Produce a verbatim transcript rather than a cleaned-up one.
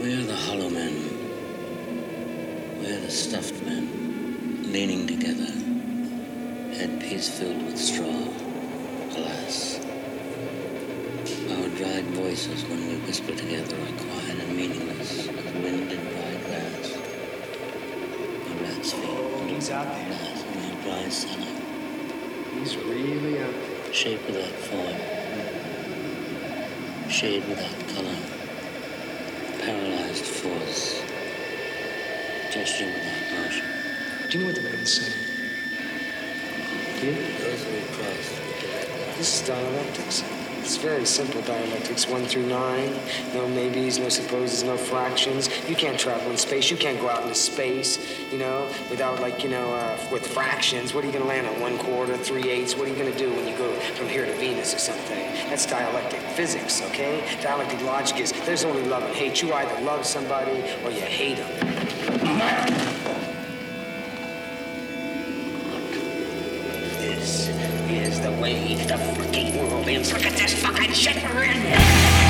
We're the hollow men. We're the stuffed men, leaning together, headpiece filled with straw, alas. Our dried voices, when we whisper together, are quiet and meaningless, as wind in dry grass. A rat's feet. He's out there. Glass in a dry cellar. He's really out there. Shape without form. Shade without color. Paralyzed force. Gesture without motion. Do you know what the man's saying? Do you? Those who we crossed with direct line. This is dialectics. It's very simple dialectics, one through nine. No maybes, no supposes, no fractions. You can't travel in space. You can't go out into space, you know, without, like, you know, uh, with fractions. What are you going to land on? One quarter, three eighths? What are you going to do when you go from here to Venus or something? That's dialectic physics, okay? Dialectic logic is there's only love and hate. You either love somebody or you hate them. This is the way the fucking world ends. Look at this fucking shit we're in.